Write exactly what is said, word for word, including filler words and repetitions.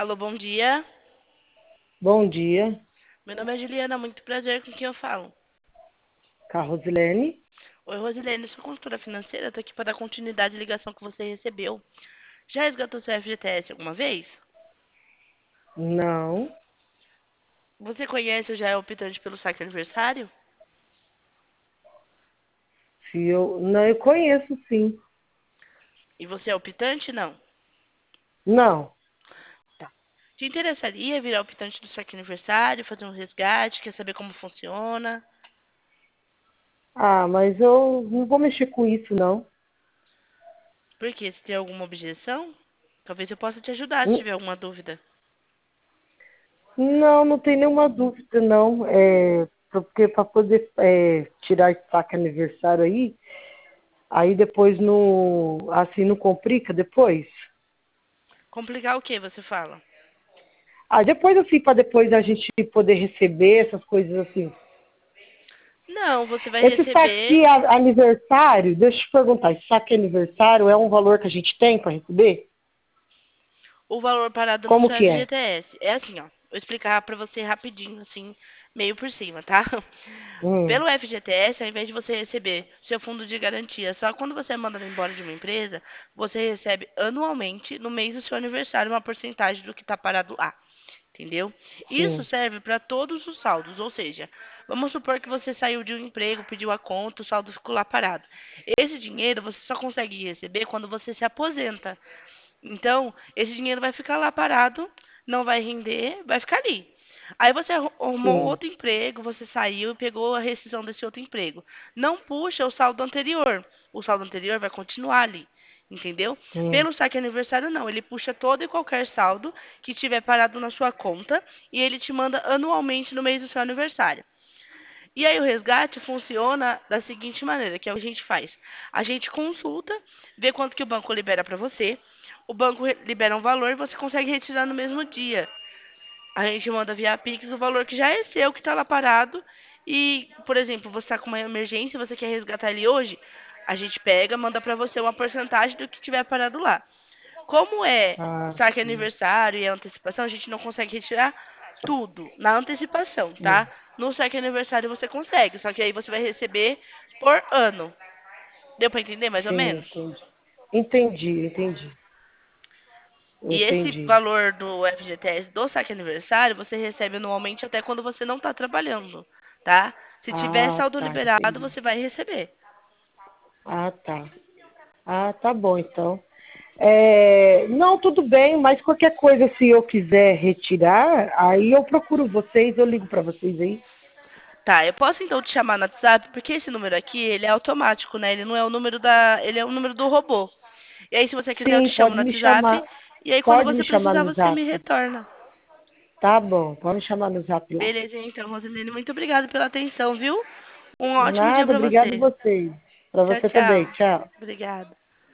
Alô, bom dia. Bom dia, Meu nome é Juliana, muito prazer com quem eu falo. Carrosilene. Oi, Rosilene, sou consultora financeira, tô aqui para dar continuidade à ligação que você recebeu. Já resgatou seu F G T S alguma vez? Não, Você conhece ou já é optante pelo saque aniversário? se eu não eu conheço sim. E você é optante? Não. Não. Tá. Te interessaria virar optante do saque aniversário, fazer um resgate, quer saber como funciona? Ah, mas eu não vou mexer com isso não. Por quê? Você tem alguma objeção? Talvez eu possa te ajudar se N- tiver alguma dúvida. Não, não tem nenhuma dúvida não. É, porque para poder é, tirar esse saque aniversário aí, aí depois não, assim não complica depois. Complicar o que você fala? Ah, depois assim para depois a gente poder receber essas coisas assim. Não, você vai Esse receber. saque a- aniversário, deixa eu te perguntar, esse saque aniversário é um valor que a gente tem para receber? O valor parado no Como seu que é? F G T S. É assim, ó. Vou explicar pra você rapidinho, assim, meio por cima, tá? Hum, Pelo F G T S, ao invés de você receber seu fundo de garantia só quando você é mandado embora de uma empresa, você recebe anualmente, no mês do seu aniversário, uma porcentagem do que está parado lá. Entendeu? Isso sim, serve para todos os saldos, ou seja, vamos supor que você saiu de um emprego, pediu a conta, o saldo ficou lá parado. Esse dinheiro você só consegue receber quando você se aposenta. Então, esse dinheiro vai ficar lá parado, não vai render, vai ficar ali. Aí você arru- arrumou sim. outro emprego, você saiu e pegou a rescisão desse outro emprego. Não puxa o saldo anterior. O saldo anterior vai continuar ali. Entendeu? Hum, Pelo saque aniversário, não. Ele puxa todo e qualquer saldo que estiver parado na sua conta e ele te manda anualmente no mês do seu aniversário. E aí o resgate funciona da seguinte maneira, que é o que a gente faz. A gente consulta, vê quanto que o banco libera para você. O banco re- libera um valor e você consegue retirar no mesmo dia. A gente manda via Pix o valor que já é seu, que está lá parado. E, por exemplo, você está com uma emergência e você quer resgatar ele hoje, a gente pega, manda para você uma porcentagem do que tiver parado lá. Como é ah, saque sim. aniversário e antecipação, a gente não consegue retirar tudo na antecipação, Hum, tá? No saque aniversário você consegue, só que aí você vai receber por ano. Deu pra entender mais ou sim, menos? entendi. Entendi, entendi. E esse Entendi. valor do F G T S do saque aniversário você recebe anualmente até quando você não está trabalhando, tá? Se tiver Ah, saldo tá, liberado, entendi. você vai receber. Ah, tá. Ah, tá bom, então. É, não, tudo bem, mas qualquer coisa, se eu quiser retirar, aí eu procuro vocês, eu ligo para vocês aí. Tá, eu posso então te chamar no WhatsApp, porque esse número aqui, ele é automático, né? Ele não é o número da, ele é o número do robô. E aí se você quiser eu Sim, te chamo pode no me WhatsApp, chamar, e aí quando pode você me chamar precisar no você me zap. retorna. Tá bom, pode me chamar no zap lá. Beleza, então, Rosilene, muito obrigada pela atenção, viu? Um ótimo dia Nada, pra obrigado a você. vocês. Para Tchau, você também, tchau. tchau. Obrigada.